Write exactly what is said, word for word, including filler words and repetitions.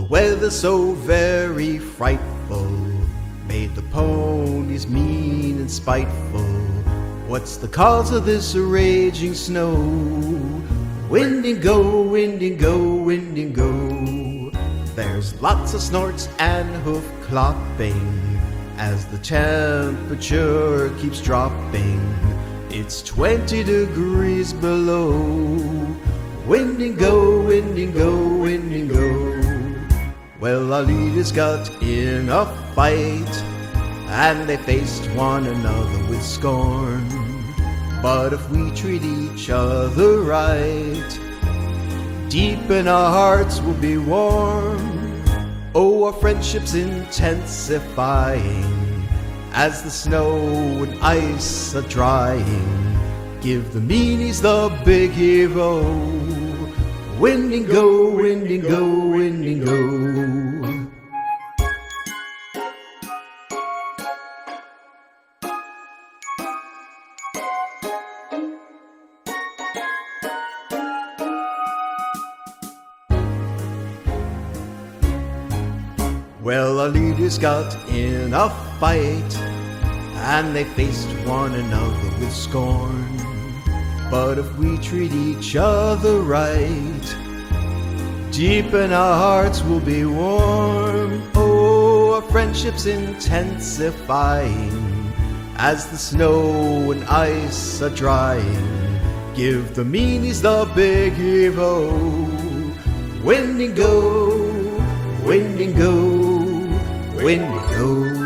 weather so very frightful made the ponies mean and spiteful. What's the cause of this raging snow? Wind and go, wind and go, wind and go. There's lots of snorts and hoof clopping as the temperature keeps dropping. It's twenty degrees below. Wind and go, wind and go, wind and go. Well, our leaders got in a fight, and they faced one another with scorn. But if we treat each other right, deep in our hearts will be warm. Oh, our friendship's intensifying as the snow and ice are drying. Give the meanies the big hero. Wind and go, wind and go, wind and go. Well, our leaders got in a fight, and they faced one another with scorn. But if we treat each other right, deep in our hearts will be warm. Oh, our friendship's intensifying as the snow and ice are drying. Give the meanies the big hero. Wind and go, wind and go, wind and go.